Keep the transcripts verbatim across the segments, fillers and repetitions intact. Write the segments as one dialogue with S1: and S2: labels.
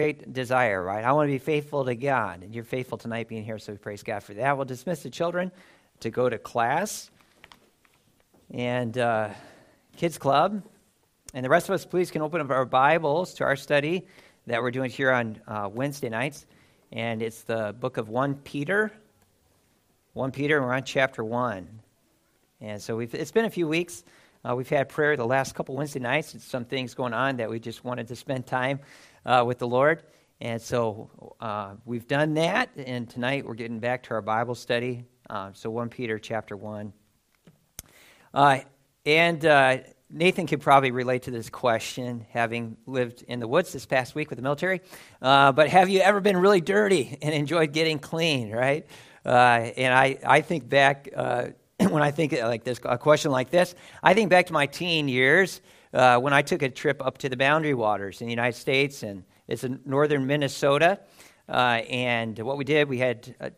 S1: great desire, right? I want to be faithful to God, and you're faithful tonight being here, so we praise God for that. We'll dismiss the children to go to class and uh, kids club, and the rest of us, please, can open up our Bibles to our study that we're doing here on uh, Wednesday nights, and it's the book of First Peter. First Peter, and we're on chapter one, and so we've it's been a few weeks. Uh, we've had prayer the last couple Wednesday nights. It's some things going on that we just wanted to spend time uh, with the Lord. And so uh, we've done that, and tonight we're getting back to our Bible study. Uh, so First Peter chapter one. Uh, and uh, Nathan could probably relate to this question, having lived in the woods this past week with the military. Uh, but have you ever been really dirty and enjoyed getting clean, right? Uh, and I, I think back... Uh, When I think like this, a question like this, I think back to my teen years uh, when I took a trip up to the Boundary Waters in the United States, and it's in northern Minnesota. Uh, and what we did, we had uh,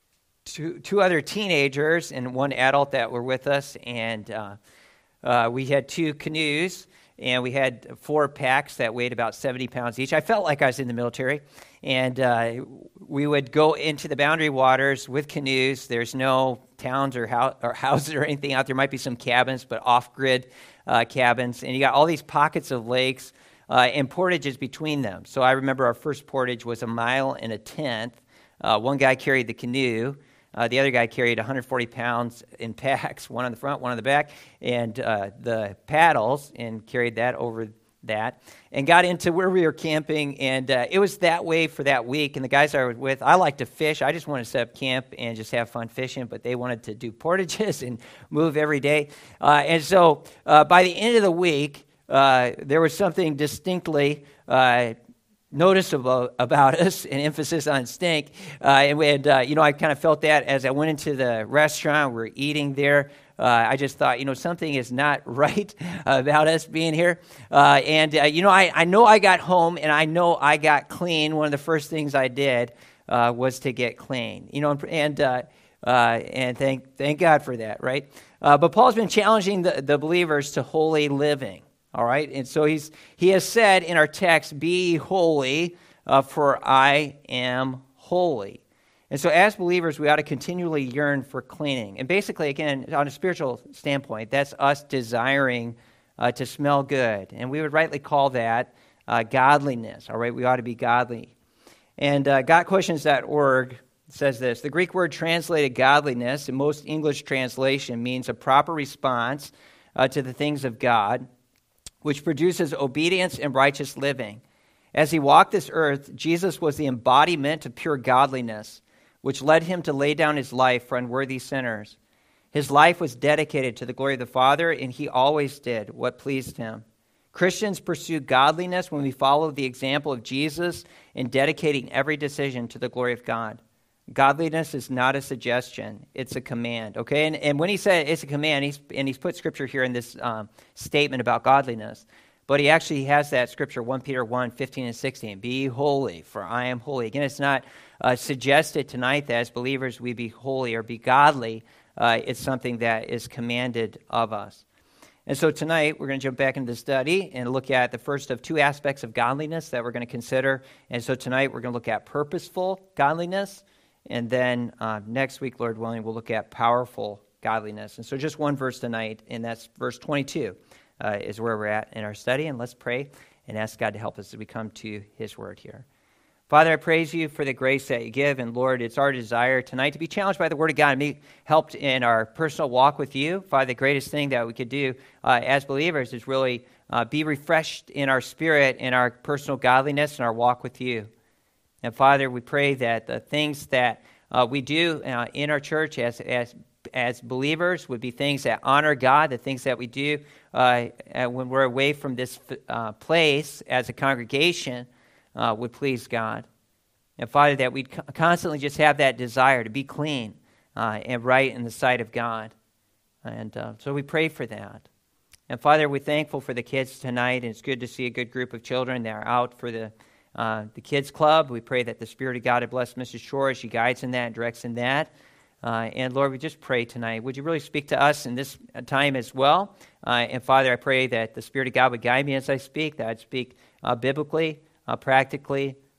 S1: two two other teenagers and one adult that were with us, and uh, uh, we had two canoes, and we had four packs that weighed about seventy pounds each. I felt like I was in the military, and uh, we would go into the Boundary Waters with canoes. There's no towns or, house, or houses or anything out there. Might be some cabins, but off-grid uh, cabins. And you got all these pockets of lakes uh, and portages between them. So I remember our first portage was a mile and a tenth. Uh, one guy carried the canoe. Uh, the other guy carried one hundred forty pounds in packs, one on the front, one on the back, and uh, the paddles, and carried that over that, and got into where we were camping, and uh, it was that way for that week. And the guys I was with, I like to fish. I just wanted to set up camp and just have fun fishing, but they wanted to do portages and move every day. Uh, and so uh, by the end of the week, uh, there was something distinctly uh, noticeable about us, an emphasis on stink. Uh, and, we had, uh, you know, I kind of felt that as I went into the restaurant. We were eating there. Uh, I just thought, you know, something is not right about us being here. Uh, and, uh, you know, I, I know I got home, and I know I got clean. One of the first things I did uh, was to get clean, you know, and uh, uh, and thank thank God for that, right? Uh, but Paul's been challenging the, the believers to holy living, all right? And so he's he has said in our text, "Be ye holy, uh, for I am holy." And so as believers, we ought to continually yearn for cleaning. And basically, again, on a spiritual standpoint, that's us desiring uh, to smell good. And we would rightly call that uh, godliness, all right? We ought to be godly. And uh, got questions dot org says this: the Greek word translated godliness in most English translation means a proper response uh, to the things of God, which produces obedience and righteous living. As he walked this earth, Jesus was the embodiment of pure godliness, which led him to lay down his life for unworthy sinners. His life was dedicated to the glory of the Father, and he always did what pleased him. Christians pursue godliness when we follow the example of Jesus in dedicating every decision to the glory of God. Godliness is not a suggestion, it's a command, okay? And, and when he said it's a command, he's, and he's put scripture here in this um, statement about godliness, but he actually has that scripture, First Peter one, fifteen and sixteen. Be ye holy, for I am holy. Again, it's not uh, suggested tonight that as believers we be holy or be godly. Uh, it's something that is commanded of us. And so tonight we're going to jump back into the study and look at the first of two aspects of godliness that we're going to consider. And so tonight we're going to look at purposeful godliness. And then uh, next week, Lord willing, we'll look at powerful godliness. And so just one verse tonight, and that's verse twenty-two. Uh, is where we're at in our study, and let's pray and ask God to help us as we come to his word here. Father, I praise you for the grace that you give, and Lord, it's our desire tonight to be challenged by the word of God and be helped in our personal walk with you. Father, the greatest thing that we could do uh, as believers is really uh, be refreshed in our spirit, in our personal godliness, and our walk with you. And Father, we pray that the things that uh, we do uh, in our church as as as believers would be things that honor God, the things that we do uh, when we're away from this uh, place as a congregation uh, would please God. And Father, that we'd constantly just have that desire to be clean uh, and right in the sight of God. And uh, so we pray for that. And Father, we're thankful for the kids tonight, and it's good to see a good group of children that are out for the uh, the kids club. We pray that the Spirit of God would bless Missus Shore as she guides in that and directs in that. Uh, and Lord, we just pray tonight, would you really speak to us in this time as well? Uh, and Father, I pray that the Spirit of God would guide me as I speak, that I'd speak uh, biblically, uh, practically,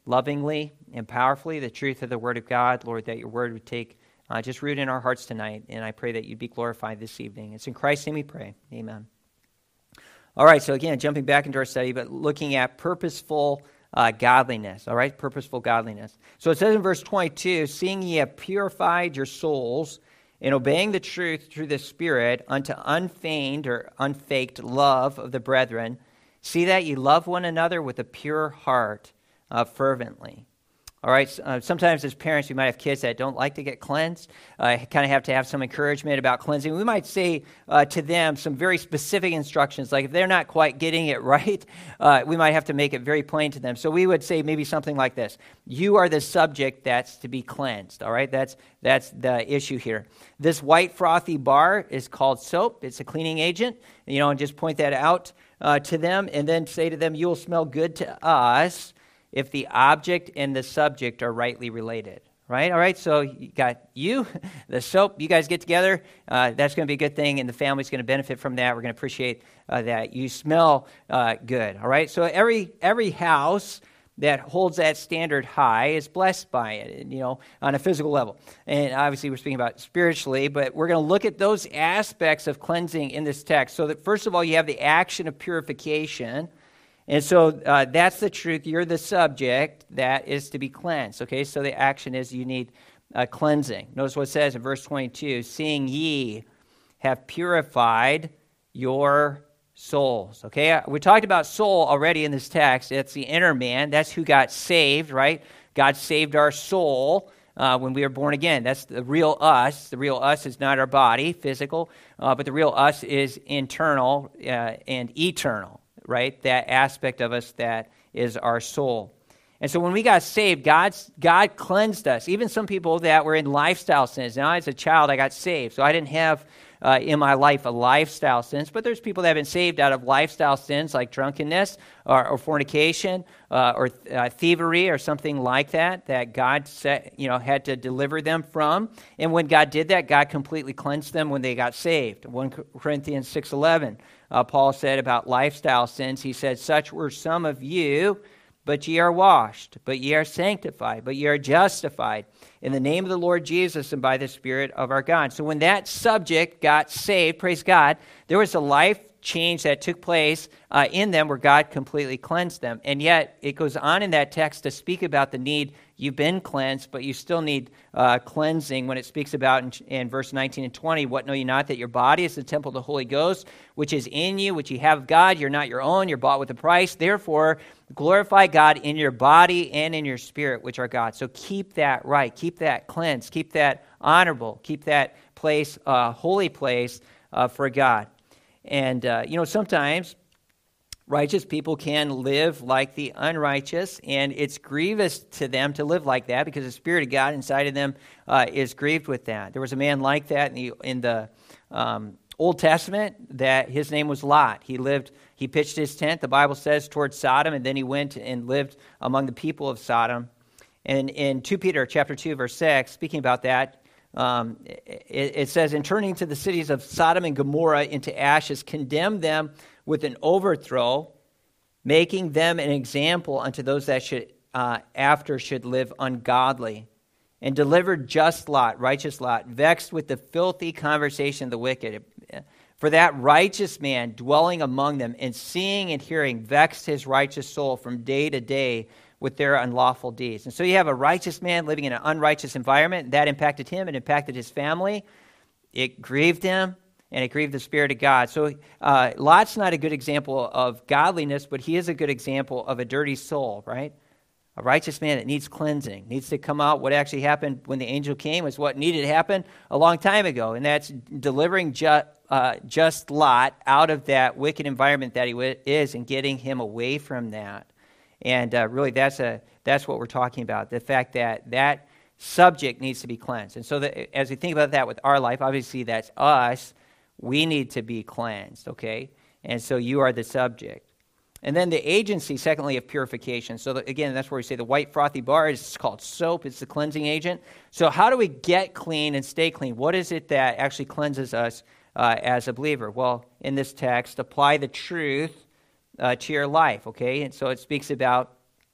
S1: lovingly and powerfully the truth of the Word of God. Lord, that your Word would take uh, just root in our hearts tonight, and I pray that you'd be glorified this evening. It's in Christ's name we pray. Amen. All right, so again, jumping back into our study, but looking at purposeful uh, godliness, all right, purposeful godliness. So it says in verse twenty-two, seeing ye have purified your souls in obeying the truth through the Spirit unto unfeigned or unfaked love of the brethren, see that ye love one another with a pure heart uh, fervently. All right, uh, sometimes as parents, we might have kids that don't like to get cleansed. Uh, kind of have to have some encouragement about cleansing. We might say uh, to them some very specific instructions, like if they're not quite getting it right, uh, we might have to make it very plain to them. So we would say maybe something like this: you are the subject that's to be cleansed, all right? That's, that's the issue here. This white frothy bar is called soap. It's a cleaning agent, you know, and just point that out uh, to them, and then say to them, you will smell good to us if the object and the subject are rightly related, right? All right, so you got you, the soap, you guys get together. Uh, that's going to be a good thing, and the family's going to benefit from that. We're going to appreciate uh, that. You smell uh, good, all right? So every every house that holds that standard high is blessed by it, you know, on a physical level. And obviously we're speaking about spiritually, but we're going to look at those aspects of cleansing in this text. So that first of all, you have the action of purification. And so uh, that's the truth. You're the subject that is to be cleansed. Okay, so the action is you need uh, cleansing. Notice what it says in verse twenty-two, seeing ye have purified your souls. Okay, we talked about soul already in this text. It's the inner man. That's who got saved, right? God saved our soul uh, when we were born again. That's the real us. The real us is not our body, physical, uh, but the real us is internal uh, and eternal. Right, that aspect of us that is our soul. And so when we got saved, God's, God cleansed us. Even some people that were in lifestyle sins. Now, as a child, I got saved, so I didn't have uh, in my life a lifestyle sins. But there's people that have been saved out of lifestyle sins like drunkenness or, or fornication uh, or uh, thievery or something like that, that God set, you know, had to deliver them from. And when God did that, God completely cleansed them when they got saved. First Corinthians six eleven. Uh, Paul said about lifestyle sins, he said, such were some of you, but ye are washed, but ye are sanctified, but ye are justified in the name of the Lord Jesus and by the Spirit of our God. So when that subject got saved, praise God, there was a life change that took place uh, in them where God completely cleansed them. And yet it goes on in that text to speak about the need. You've been cleansed, but you still need uh, cleansing when it speaks about in, in verse nineteen and twenty, what know you not, that your body is the temple of the Holy Ghost, which is in you, which you have of God. You're not your own. You're bought with a price. Therefore, glorify God in your body and in your spirit, which are God. So keep that right. Keep that cleansed. Keep that honorable. Keep that place, uh, holy place uh, for God. And, uh, you know, sometimes righteous people can live like the unrighteous, and it's grievous to them to live like that because the Spirit of God inside of them uh, is grieved with that. There was a man like that in the, in the um, Old Testament that his name was Lot. He lived, he pitched his tent, the Bible says, towards Sodom, and then he went and lived among the people of Sodom. And in Second Peter chapter two, verse six, speaking about that, Um, it, it says, in turning to the cities of Sodom and Gomorrah into ashes, condemn them with an overthrow, making them an example unto those that should uh, after should live ungodly, and delivered just Lot, righteous Lot, vexed with the filthy conversation of the wicked. For that righteous man dwelling among them and seeing and hearing vexed his righteous soul from day to day with their unlawful deeds. And so you have a righteous man living in an unrighteous environment. That impacted him. It impacted his family. It grieved him, and it grieved the Spirit of God. So uh, Lot's not a good example of godliness, but he is a good example of a dirty soul, right? A righteous man that needs cleansing, needs to come out. What actually happened when the angel came is what needed to happen a long time ago, and that's delivering ju- uh, just Lot out of that wicked environment that he w- is and getting him away from that. And uh, really, that's a that's what we're talking about, the fact that that subject needs to be cleansed. And so that, as we think about that with our life, obviously that's us. We need to be cleansed, okay? And so you are the subject. And then the agency, secondly, of purification. So that, again, that's where we say the white frothy bar is called soap. It's the cleansing agent. So how do we get clean and stay clean? What is it that actually cleanses us uh, as a believer? Well, in this text, apply the truth Uh, to your life, okay? And so it speaks about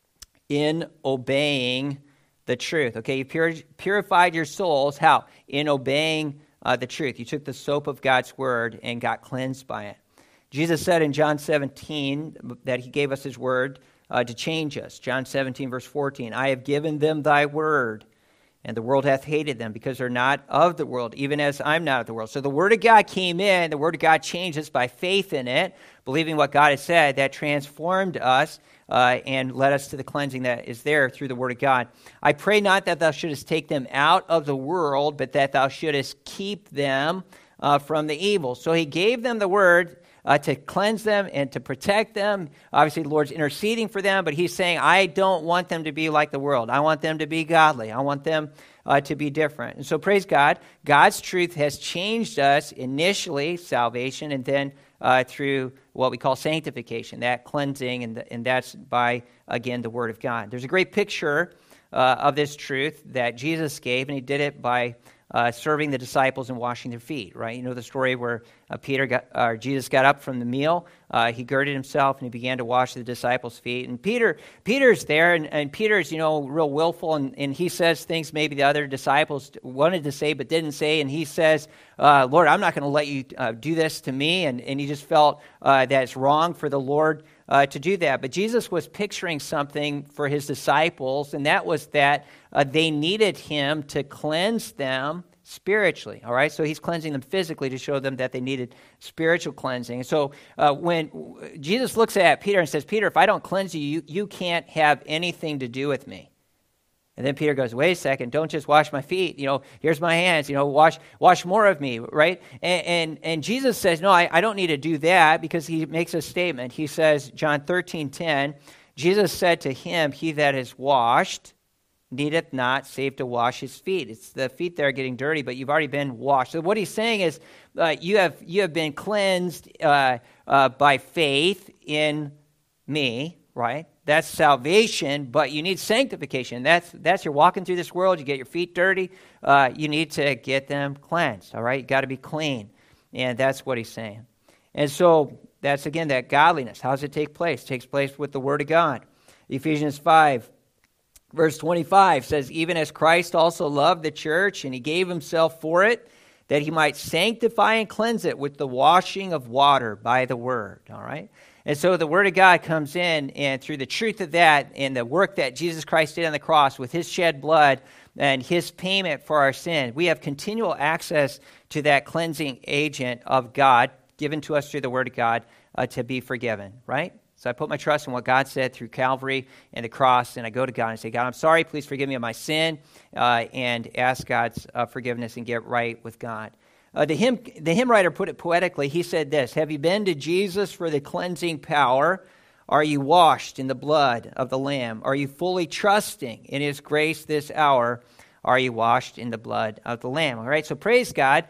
S1: in obeying the truth. Okay, you pur- purified your souls. How? In obeying uh, the truth. You took the soap of God's word and got cleansed by it. Jesus said in John seventeen that he gave us his word uh, to change us. John seventeen, verse fourteen, I have given them thy word, and the world hath hated them, because they're not of the world, even as I'm not of the world. So the word of God came in, the word of God changed us by faith in it, believing what God has said. That transformed us uh, and led us to the cleansing that is there through the word of God. I pray not that thou shouldest take them out of the world, but that thou shouldest keep them uh, from the evil. So he gave them the word Uh, to cleanse them and to protect them. Obviously, the Lord's interceding for them, but he's saying, I don't want them to be like the world. I want them to be godly. I want them uh, to be different. And so praise God. God's truth has changed us initially, salvation, and then uh, through what we call sanctification, that cleansing, and, the, and that's by, again, the Word of God. There's a great picture uh, of this truth that Jesus gave, and he did it by Uh, serving the disciples and washing their feet, right? You know the story where uh, Peter got, or Jesus got up from the meal, uh, he girded himself and he began to wash the disciples' feet. And Peter, Peter's there, and, and Peter's, you know, real willful, and, and he says things maybe the other disciples wanted to say but didn't say, and he says, uh, Lord, I'm not going to let you uh, do this to me, and, and he just felt uh, that it's wrong for the Lord Uh, to do that. But Jesus was picturing something for his disciples, and that was that uh, they needed him to cleanse them spiritually, all right? So he's cleansing them physically to show them that they needed spiritual cleansing. And so uh, when Jesus looks at Peter and says, Peter, if I don't cleanse you, you, you can't have anything to do with me. And then Peter goes, wait a second, don't just wash my feet. You know, here's my hands, you know, wash wash more of me, right? And and, and Jesus says, no, I, I don't need to do that, because he makes a statement. He says, John thirteen ten, Jesus said to him, he that is washed needeth not save to wash his feet. It's the feet that are getting dirty, but you've already been washed. So what he's saying is uh, you have you have been cleansed uh, uh, by faith in me, right? That's salvation, but you need sanctification. That's that's you're walking through this world, you get your feet dirty, uh, you need to get them cleansed, all right? You got to be clean, and that's what he's saying. And so that's, again, that godliness. How does it take place? It takes place with the Word of God. Ephesians five, verse twenty-five says, even as Christ also loved the church, and he gave himself for it, that he might sanctify and cleanse it with the washing of water by the Word, all right? And so the Word of God comes in, and through the truth of that and the work that Jesus Christ did on the cross with his shed blood and his payment for our sin, we have continual access to that cleansing agent of God given to us through the Word of God uh, to be forgiven, right? So I put my trust in what God said through Calvary and the cross, and I go to God and say, God, I'm sorry, please forgive me of my sin, uh, and ask God's uh, forgiveness and get right with God. Uh, the hymn, the hymn writer put it poetically. He said this, have you been to Jesus for the cleansing power? Are you washed in the blood of the Lamb? Are you fully trusting in his grace this hour? Are you washed in the blood of the Lamb? All right, so praise God.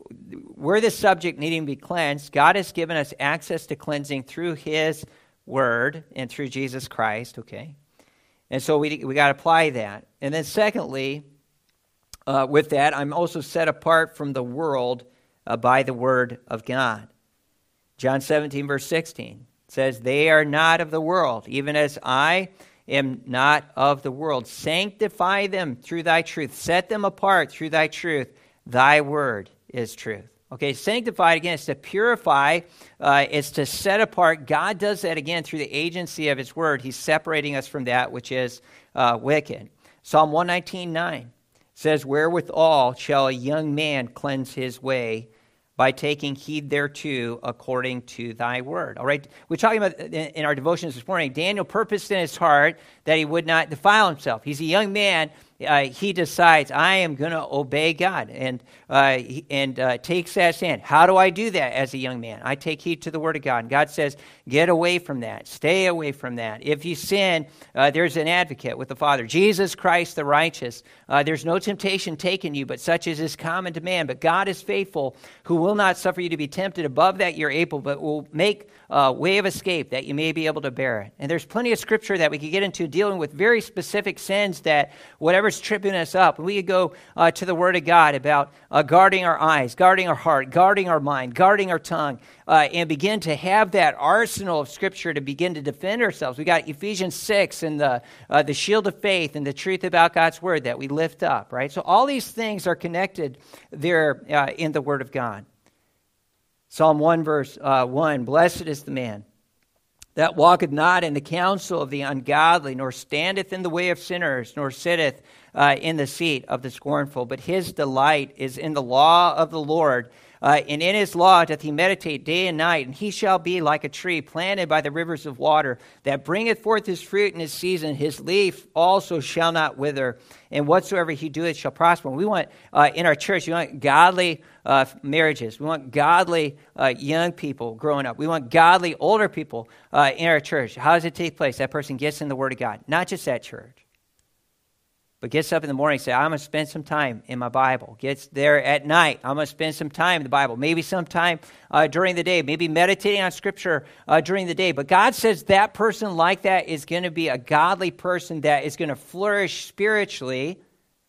S1: We're the subject needing to be cleansed. God has given us access to cleansing through his word and through Jesus Christ, okay? And so we we got to apply that. And then secondly, Uh, with that, I'm also set apart from the world uh, by the word of God. John seventeen, verse sixteen says, they are not of the world, even as I am not of the world. Sanctify them through thy truth. Set them apart through thy truth. Thy word is truth. Okay, sanctified, again, is to purify. Uh, it's to set apart. God does that, again, through the agency of his word. He's separating us from that which is uh, wicked. Psalm one nineteen, nine. Says, wherewithal shall a young man cleanse his way? By taking heed thereto according to thy word. All right, we're talking about in our devotions this morning, Daniel purposed in his heart that he would not defile himself. He's a young man. Uh, he decides, I am going to obey God, and uh, and uh, takes that stand. How do I do that as a young man? I take heed to the word of God. And God says, get away from that. Stay away from that. If you sin, uh, there's an advocate with the Father, Jesus Christ the righteous. Uh, there's no temptation taken you, but such as is common to man. But God is faithful, who will not suffer you to be tempted above that you're able, but will make a way of escape that you may be able to bear it. And there's plenty of scripture that we could get into dealing with very specific sins that whatever whatever's tripping us up. We could go uh, to the Word of God about uh, guarding our eyes, guarding our heart, guarding our mind, guarding our tongue, uh, and begin to have that arsenal of Scripture to begin to defend ourselves. We got Ephesians six and the uh, the shield of faith and the truth about God's Word that we lift up, right? So all these things are connected there uh, in the Word of God. Psalm one, verse uh, one, blessed is the man that walketh not in the counsel of the ungodly, nor standeth in the way of sinners, nor sitteth uh, in the seat of the scornful. But his delight is in the law of the Lord, uh, and in his law doth he meditate day and night. And he shall be like a tree planted by the rivers of water, that bringeth forth his fruit in his season. His leaf also shall not wither, and whatsoever he doeth shall prosper. We want, uh, in our church, we want godly uh, marriages. We want godly uh, young people growing up. We want godly older people uh, in our church. How does it take place? That person gets in the Word of God, not just at church, but gets up in the morning and says, I'm going to spend some time in my Bible. Gets there at night. I'm going to spend some time in the Bible. Maybe some time uh, during the day. Maybe meditating on Scripture uh, during the day. But God says that person like that is going to be a godly person that is going to flourish spiritually.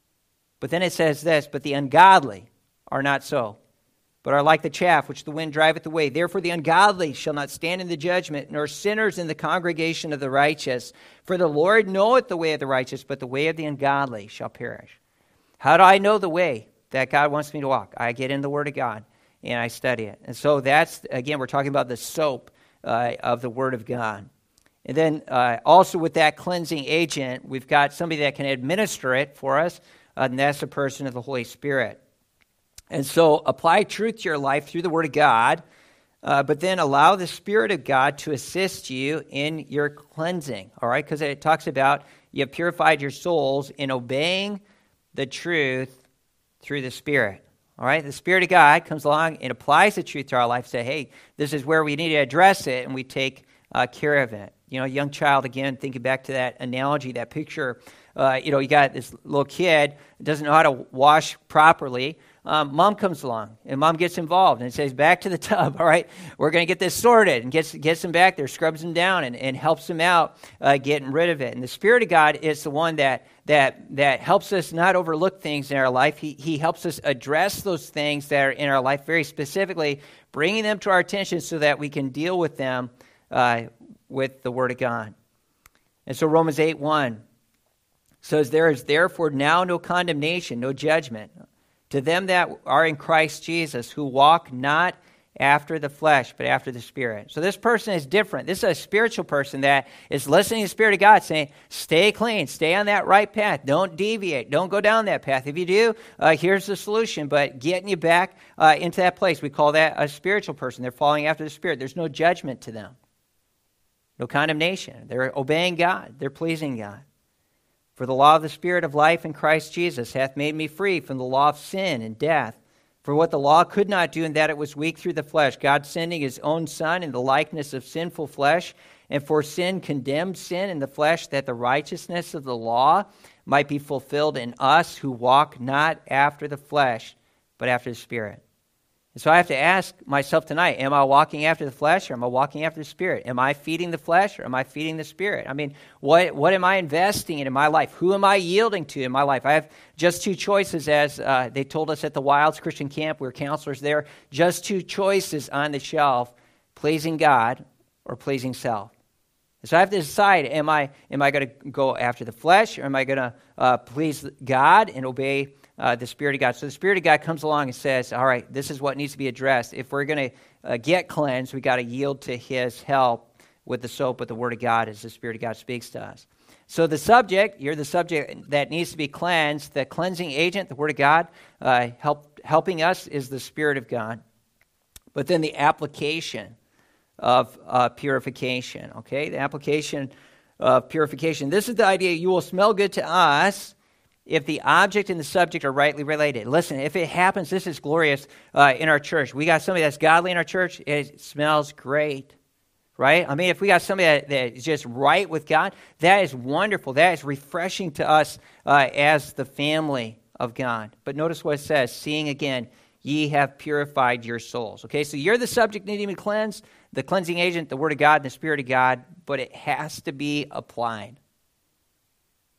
S1: But then it says this, but the ungodly are not so, but are like the chaff which the wind driveth away. Therefore the ungodly shall not stand in the judgment, nor sinners in the congregation of the righteous. For the Lord knoweth the way of the righteous, but the way of the ungodly shall perish. How do I know the way that God wants me to walk? I get in the Word of God, and I study it. And so that's, again, we're talking about the soap uh, of the Word of God. And then uh, also with that cleansing agent, we've got somebody that can administer it for us, uh, and that's the person of the Holy Spirit. And so apply truth to your life through the Word of God, uh, but then allow the Spirit of God to assist you in your cleansing, all right? Because it talks about you have purified your souls in obeying the truth through the Spirit, all right? The Spirit of God comes along and applies the truth to our life, say, hey, this is where we need to address it, and we take uh, care of it. You know, young child, again, thinking back to that analogy, that picture, uh, you know, you got this little kid, doesn't know how to wash properly. Um, mom comes along, and mom gets involved, and says, back to the tub, all right? We're going to get this sorted, and gets gets him back there, scrubs him down, and, and helps him out uh, getting rid of it. And the Spirit of God is the one that that that helps us not overlook things in our life. He, he helps us address those things that are in our life very specifically, bringing them to our attention so that we can deal with them uh, with the Word of God. And so Romans eight one says, there is therefore now no condemnation, no judgment, to them that are in Christ Jesus, who walk not after the flesh, but after the Spirit. So this person is different. This is a spiritual person that is listening to the Spirit of God saying, stay clean, stay on that right path. Don't deviate. Don't go down that path. If you do, uh, here's the solution. But getting you back uh, into that place, we call that a spiritual person. They're following after the Spirit. There's no judgment to them. No condemnation. They're obeying God. They're pleasing God. For the law of the Spirit of life in Christ Jesus hath made me free from the law of sin and death. For what the law could not do, in that it was weak through the flesh, God sending his own Son in the likeness of sinful flesh, and for sin condemned sin in the flesh, that the righteousness of the law might be fulfilled in us who walk not after the flesh, but after the Spirit. And so I have to ask myself tonight, am I walking after the flesh or am I walking after the Spirit? Am I feeding the flesh or am I feeding the Spirit? I mean, what what am I investing in in my life? Who am I yielding to in my life? I have just two choices, as uh, they told us at the Wilds Christian Camp. We were counselors there. Just two choices on the shelf, pleasing God or pleasing self. So I have to decide, am I am I going to go after the flesh or am I going to uh, please God and obey Uh, the Spirit of God. So the Spirit of God comes along and says, all right, this is what needs to be addressed. If we're going to uh, get cleansed, we got to yield to his help with the soap, with the Word of God as the Spirit of God speaks to us. So the subject, you're the subject that needs to be cleansed. The cleansing agent, the Word of God, uh, help, helping us is the Spirit of God. But then the application of uh, purification, okay? The application of purification. This is the idea: you will smell good to us if the object and the subject are rightly related. Listen, if it happens, this is glorious uh, in our church. We got somebody that's godly in our church, it smells great, right? I mean, if we got somebody that, that is just right with God, that is wonderful. That is refreshing to us uh, as the family of God. But notice what it says, seeing again, ye have purified your souls. Okay, so you're the subject needing to be cleansed, the cleansing agent, the Word of God, and the Spirit of God, but it has to be applied.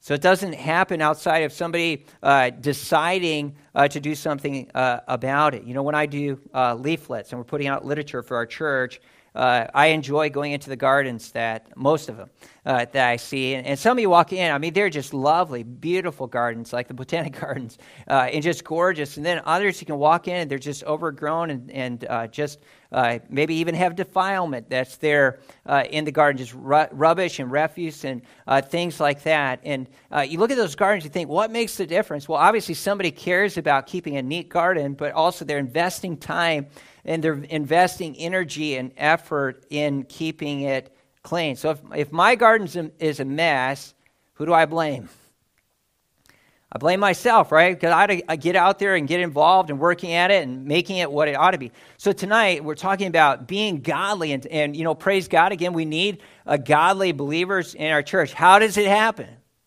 S1: So it doesn't happen outside of somebody uh, deciding uh, to do something uh, about it. You know, when I do uh, leaflets and we're putting out literature for our church, uh, I enjoy going into the gardens, that most of them uh, that I see. And, and some of you walk in, I mean, they're just lovely, beautiful gardens, like the Botanic Gardens, uh, and just gorgeous. And then others you can walk in and they're just overgrown and, and uh, just uh, maybe even have defilement that's there uh, in the garden, just ru- rubbish and refuse and uh, things like that. And uh, you look at those gardens, you think, what makes the difference? Well, obviously somebody cares about keeping a neat garden, but also they're investing time and they're investing energy and effort in keeping it clean. So if, if my garden is a mess, who do I blame? I blame myself, right? Because I ought to get out there and get involved and working at it and making it what it ought to be. So tonight we're talking about being godly, and, and you know, praise God again. We need a godly believers in our church. How does it happen?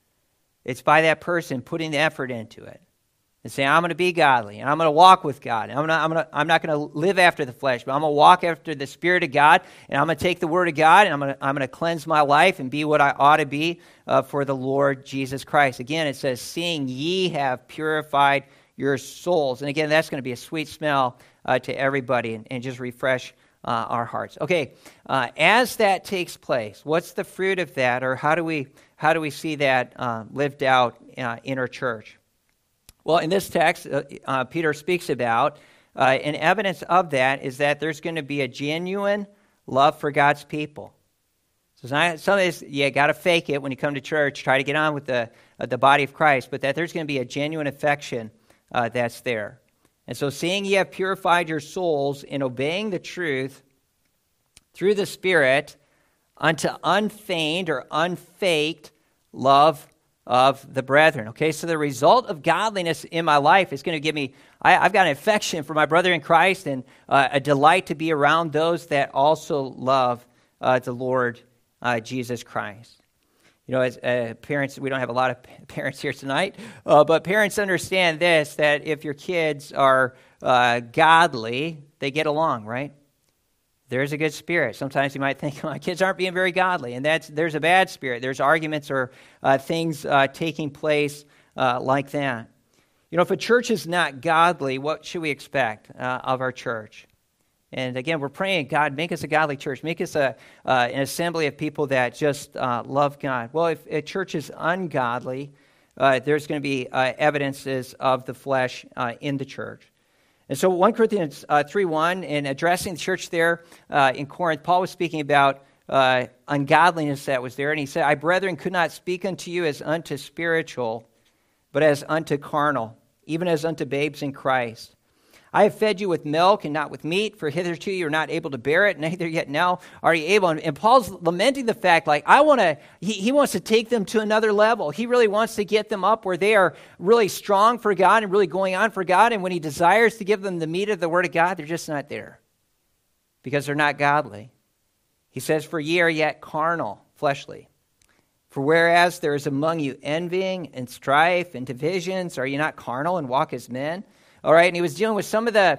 S1: It's by that person putting the effort into it and saying, "I'm going to be godly, and I'm going to walk with God. And I'm not, I'm going to, I'm not going to live after the flesh, but I'm going to walk after the Spirit of God, and I'm going to take the Word of God, and I'm going to, I'm going to cleanse my life and be what I ought to be uh, for the Lord Jesus Christ." Again, it says, "Seeing ye have purified your souls," and again, that's going to be a sweet smell uh, to everybody, and, and just refresh uh, our hearts. Okay, uh, as that takes place, what's the fruit of that, or how do we how do we see that uh, lived out uh, in our church? Well, in this text, uh, uh, Peter speaks about, uh, and evidence of that is that there's going to be a genuine love for God's people. So it's not, some of this, you got to fake it when you come to church, try to get on with the uh, the body of Christ, but that there's going to be a genuine affection uh, that's there. And so seeing ye have purified your souls in obeying the truth through the Spirit unto unfeigned or unfaked love of the brethren. Okay, so the result of godliness in my life is going to give me, I, I've got an affection for my brother in Christ and uh, a delight to be around those that also love uh, the Lord uh, Jesus Christ. You know, as uh, parents, we don't have a lot of parents here tonight, uh, but parents understand this, that if your kids are uh, godly, they get along, right? There's a good spirit. Sometimes you might think, my kids aren't being very godly, and that's there's a bad spirit. There's arguments or uh, things uh, taking place uh, like that. You know, if a church is not godly, what should we expect uh, of our church? And again, we're praying, God, make us a godly church. Make us a uh, an assembly of people that just uh, love God. Well, if a church is ungodly, uh, there's going to be uh, evidences of the flesh uh, in the church. And so First Corinthians uh, three one, in addressing the church there uh, in Corinth, Paul was speaking about uh, ungodliness that was there. And he said, "I, brethren, could not speak unto you as unto spiritual, but as unto carnal, even as unto babes in Christ. I have fed you with milk and not with meat, for hitherto you are not able to bear it, neither yet now are you able." And, and Paul's lamenting the fact, like, I want to, he, he wants to take them to another level. He really wants to get them up where they are really strong for God and really going on for God. And when he desires to give them the meat of the Word of God, they're just not there because they're not godly. He says, "For ye are yet carnal, fleshly. For whereas there is among you envying and strife and divisions, are ye not carnal and walk as men?" All right, and he was dealing with some of the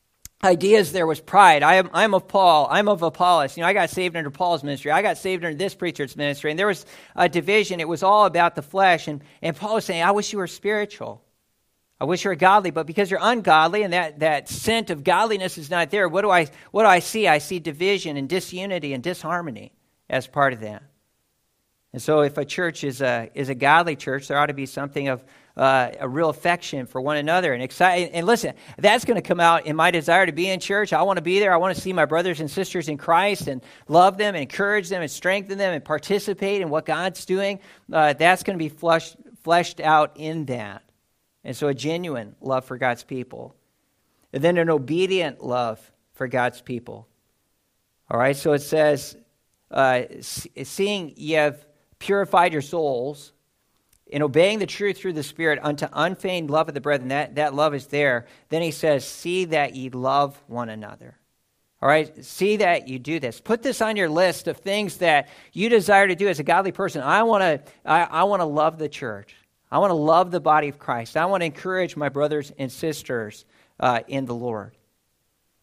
S1: ideas there was pride. I am I'm of Paul. I'm of Apollos. You know, I got saved under Paul's ministry. I got saved under this preacher's ministry. And there was a division. It was all about the flesh. And, and Paul was saying, I wish you were spiritual. I wish you were godly. But because you're ungodly and that, that scent of godliness is not there, what do I what do I see? I see division and disunity and disharmony as part of that. And so if a church is a is a godly church, there ought to be something of uh, a real affection for one another. And excited. And listen, that's going to come out in my desire to be in church. I want to be there. I want to see my brothers and sisters in Christ and love them and encourage them and strengthen them and participate in what God's doing. Uh, that's going to be fleshed, fleshed out in that. And so a genuine love for God's people. And then an obedient love for God's people. All right, so it says, uh, seeing ye have purified your souls in obeying the truth through the Spirit unto unfeigned love of the brethren. That, that love is there. Then he says, see that ye love one another. All right, see that you do this. Put this on your list of things that you desire to do as a godly person. I want to I, I want to love the church. I want to love the body of Christ. I want to encourage my brothers and sisters uh, in the Lord.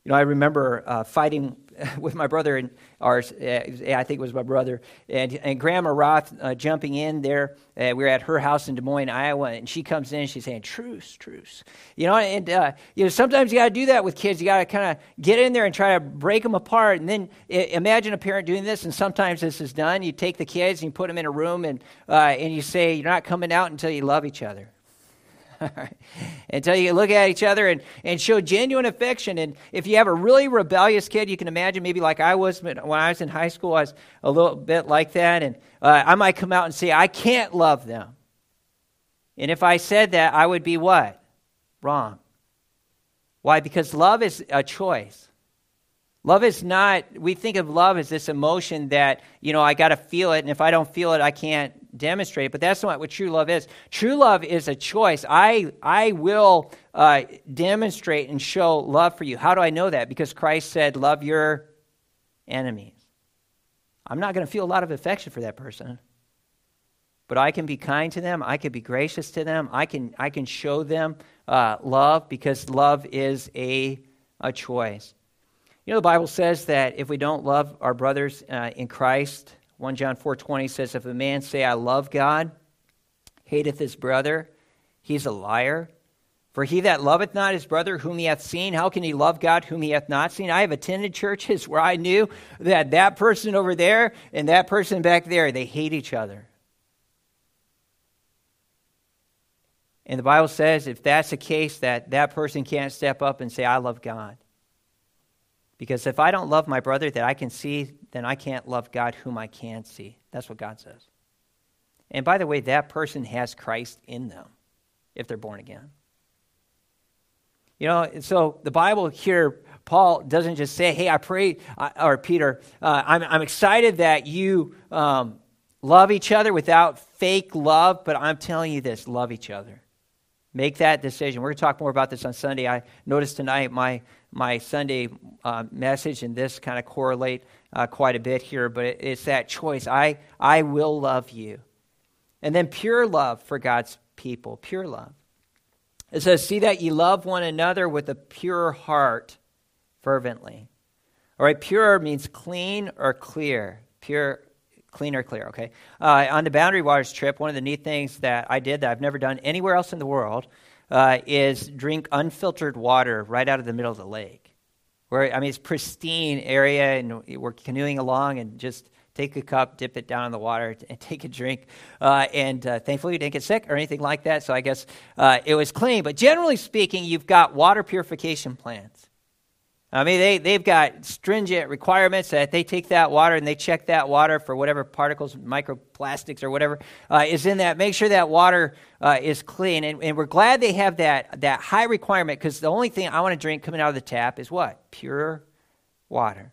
S1: You know, I remember uh, fighting with my brother and ours. Uh, I think it was my brother and and Grandma Roth uh, jumping in there. Uh, we were at her house in Des Moines, Iowa, and she comes in. She's saying, "Truce, truce." You know, and uh, you know sometimes you got to do that with kids. You got to kind of get in there and try to break them apart. And then uh, imagine a parent doing this. And sometimes this is done. You take the kids and you put them in a room, and uh, and you say, "You're not coming out until you love each other." Until you look at each other and, and show genuine affection. And if you have a really rebellious kid, you can imagine maybe like I was when I was in high school, I was a little bit like that. And uh, I might come out and say, I can't love them. And if I said that, I would be what? Wrong. Why? Because love is a choice. Love is not, we think of love as this emotion that, you know, I got to feel it, and if I don't feel it, I can't demonstrate it. But that's not what true love is. True love is a choice. I I will uh, demonstrate and show love for you. How do I know that? Because Christ said, love your enemies. I'm not going to feel a lot of affection for that person, but I can be kind to them. I can be gracious to them. I can I can show them uh, love because love is a a choice. You know, the Bible says that if we don't love our brothers uh, in Christ, First John four twenty says, if a man say, I love God, hateth his brother, he's a liar. For he that loveth not his brother whom he hath seen, how can he love God whom he hath not seen? I have attended churches where I knew that that person over there and that person back there, they hate each other. And the Bible says if that's the case, that that person can't step up and say, I love God. Because if I don't love my brother that I can see, then I can't love God whom I can see. That's what God says. And by the way, that person has Christ in them if they're born again. You know, so the Bible here, Paul doesn't just say, hey, I pray, or Peter, uh, I'm, I'm excited that you um, love each other without fake love, but I'm telling you this, love each other. Make that decision. We're going to talk more about this on Sunday. I noticed tonight my my Sunday uh, message and this kind of correlate uh, quite a bit here, but it, it's that choice. I I will love you. And then pure love for God's people, pure love. It says, see that ye love one another with a pure heart fervently. All right, pure means clean or clear. Pure, clean or clear, okay? Uh, on the Boundary Waters trip, one of the neat things that I did that I've never done anywhere else in the world uh, is drink unfiltered water right out of the middle of the lake. Where I mean, it's pristine area, and we're canoeing along, and just take a cup, dip it down in the water, and take a drink. Uh, and uh, thankfully, we didn't get sick or anything like that, so I guess uh, it was clean. But generally speaking, you've got water purification plants. I mean, they, they've got stringent requirements that they take that water and they check that water for whatever particles, microplastics or whatever uh, is in that. Make sure that water uh, is clean. And, and we're glad they have that, that high requirement, because the only thing I want to drink coming out of the tap is what? Pure water.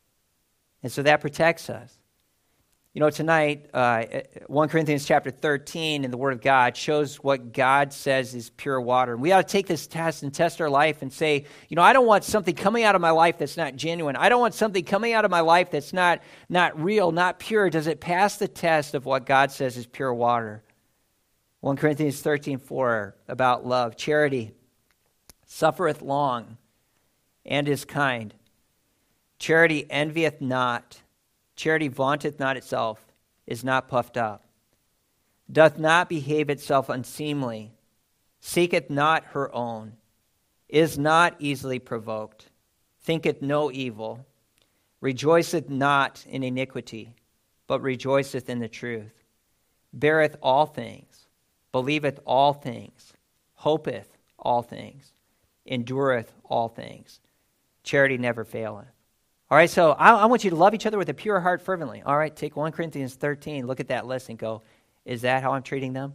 S1: And so that protects us. You know, tonight, uh, First Corinthians chapter thirteen in the Word of God shows what God says is pure water. And we ought to take this test and test our life and say, you know, I don't want something coming out of my life that's not genuine. I don't want something coming out of my life that's not, not real, not pure. Does it pass the test of what God says is pure water? First Corinthians thirteen four about love. Charity suffereth long and is kind. Charity envieth not. Charity vaunteth not itself, is not puffed up, doth not behave itself unseemly, seeketh not her own, is not easily provoked, thinketh no evil, rejoiceth not in iniquity, but rejoiceth in the truth, beareth all things, believeth all things, hopeth all things, endureth all things. Charity never faileth. All right, so I, I want you to love each other with a pure heart fervently. All right, take First Corinthians thirteen, look at that list and go, is that how I'm treating them?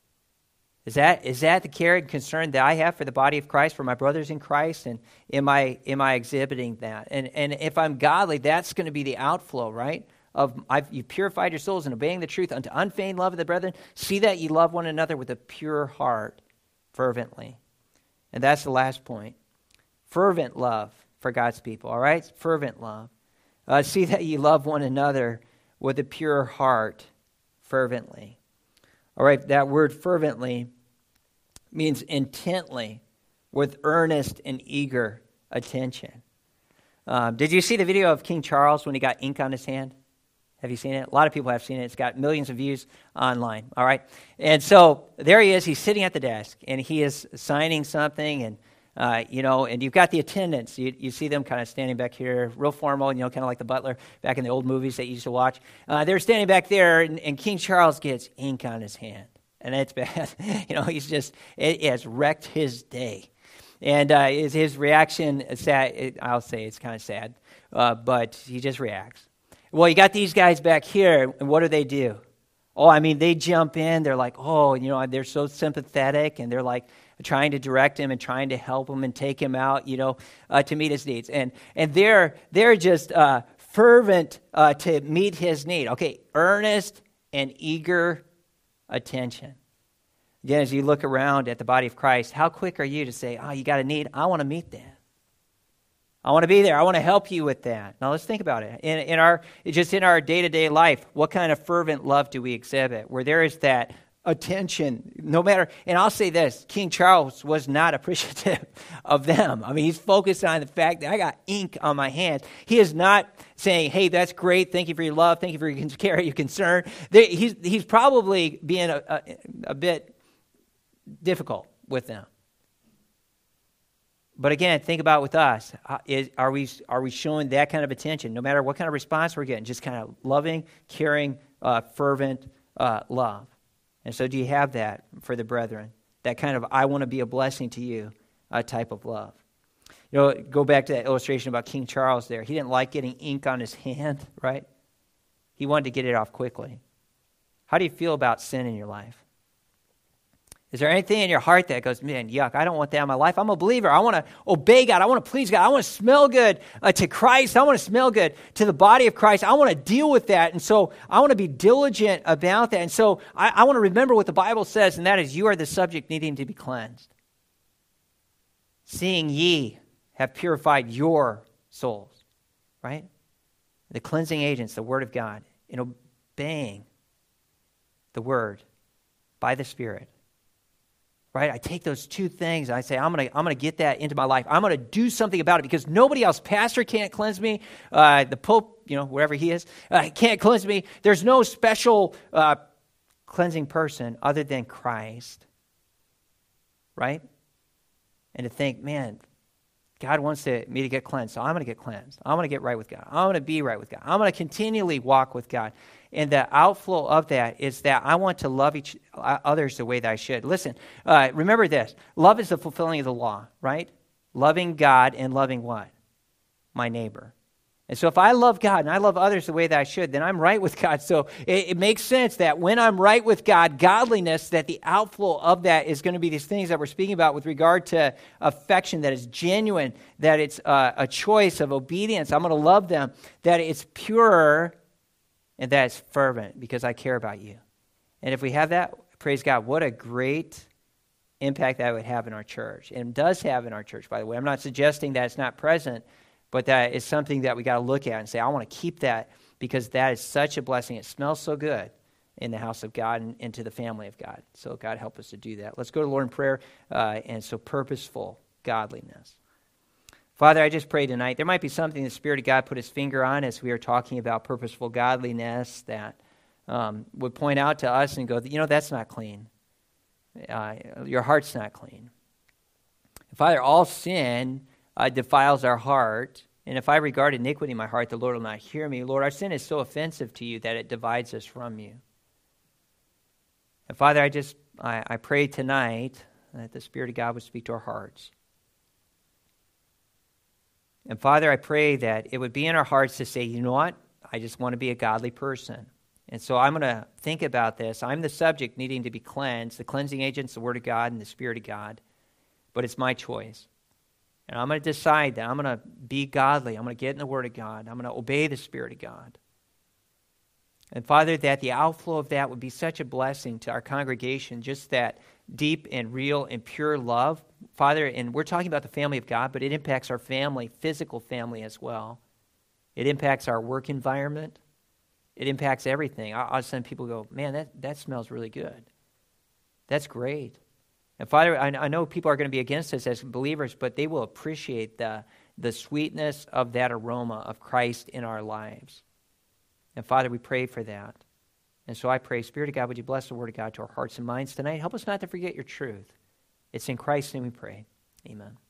S1: Is that is that the care and concern that I have for the body of Christ, for my brothers in Christ? And am I am I exhibiting that? And and if I'm godly, that's going to be the outflow, right? Of I've, you've purified your souls in obeying the truth unto unfeigned love of the brethren. See that ye love one another with a pure heart fervently. And that's the last point. Fervent love for God's people, all right? Fervent love. Uh, see that ye love one another with a pure heart fervently. All right, that word fervently means intently, with earnest and eager attention. Um, did you see the video of King Charles when he got ink on his hand? Have you seen it? A lot of people have seen it. It's got millions of views online, all right? And so there he is. He's sitting at the desk, and he is signing something, and, uh, you know, and you've got the attendants. You, you see them kind of standing back here, real formal, you know, kind of like the butler back in the old movies that you used to watch. Uh, they're standing back there, and, and King Charles gets ink on his hand, and it's bad. you know, he's just, it, it has wrecked his day. And uh, his, his reaction, is sad, it, I'll say it's kind of sad, uh, but he just reacts. Well, you got these guys back here, and what do they do? Oh, I mean, they jump in. They're like, oh, you know, they're so sympathetic, and they're like trying to direct him and trying to help him and take him out, you know, uh, to meet his needs. And and they're they're just uh, fervent uh, to meet his need. Okay, earnest and eager attention. Again, as you look around at the body of Christ, how quick are you to say, oh, you got a need? I want to meet that. I want to be there. I want to help you with that. Now let's think about it. In, in our just in our day-to-day life, what kind of fervent love do we exhibit? Where there is that attention, no matter. And I'll say this: King Charles was not appreciative of them. I mean, he's focused on the fact that I got ink on my hands. He is not saying, "Hey, that's great. Thank you for your love. Thank you for your care, your concern." They, he's he's probably being a, a, a bit difficult with them. But again, think about with us. Is, are we are we showing that kind of attention, no matter what kind of response we're getting, just kind of loving, caring, uh, fervent uh, love? And so do you have that for the brethren? That kind of, I want to be a blessing to you uh, type of love. You know, go back to that illustration about King Charles there. He didn't like getting ink on his hand, right? He wanted to get it off quickly. How do you feel about sin in your life? Is there anything in your heart that goes, man, yuck, I don't want that in my life. I'm a believer. I want to obey God. I want to please God. I want to smell good uh, to Christ. I want to smell good to the body of Christ. I want to deal with that. And so I want to be diligent about that. And so I, I want to remember what the Bible says, and that is you are the subject needing to be cleansed. Seeing ye have purified your souls, right? The cleansing agents, the Word of God, in obeying the Word by the Spirit. Right? I take those two things and I say, I'm going to I'm going to get that into my life. I'm going to do something about it because nobody else, pastor can't cleanse me. Uh, the Pope, you know, wherever he is, uh, can't cleanse me. There's no special uh, cleansing person other than Christ. Right? And to think, man, God wants to, me to get cleansed, so I'm going to get cleansed. I'm going to get right with God. I'm going to be right with God. I'm going to continually walk with God. And the outflow of that is that I want to love each others the way that I should. Listen, uh, remember this. Love is the fulfilling of the law, right? Loving God and loving what? My neighbor. And so if I love God and I love others the way that I should, then I'm right with God. So it, it makes sense that when I'm right with God, godliness, that the outflow of that is going to be these things that we're speaking about with regard to affection, that is genuine, that it's uh, a choice of obedience. I'm going to love them, that it's pure, and that it's fervent because I care about you. And if we have that, praise God, what a great impact that would have in our church. And does have in our church, by the way. I'm not suggesting that it's not present, but that is something that we got to look at and say, I want to keep that because that is such a blessing. It smells so good in the house of God and into the family of God. So God help us to do that. Let's go to the Lord in prayer. Uh, and so purposeful godliness. Father, I just pray tonight, there might be something the Spirit of God put his finger on as we are talking about purposeful godliness that um, would point out to us and go, you know, that's not clean. Uh, your heart's not clean. Father, all sin uh, defiles our heart, and if I regard iniquity in my heart, the Lord will not hear me. Lord, our sin is so offensive to you that it divides us from you. And Father, I just, I, I pray tonight that the Spirit of God would speak to our hearts. And Father, I pray that it would be in our hearts to say, you know what? I just want to be a godly person. And so I'm going to think about this. I'm the subject needing to be cleansed. The cleansing agent's the Word of God and the Spirit of God. But it's my choice. And I'm going to decide that I'm going to be godly. I'm going to get in the Word of God. I'm going to obey the Spirit of God. And Father, that the outflow of that would be such a blessing to our congregation, just that deep and real and pure love. Father, and we're talking about the family of God, but it impacts our family, physical family as well. It impacts our work environment. It impacts everything. All of a sudden people go, man, that, that smells really good. That's great. And Father, I, I know people are going to be against us as believers, but they will appreciate the the sweetness of that aroma of Christ in our lives. And Father, we pray for that. And so I pray, Spirit of God, would you bless the word of God to our hearts and minds tonight? Help us not to forget your truth. It's in Christ's name we pray. Amen.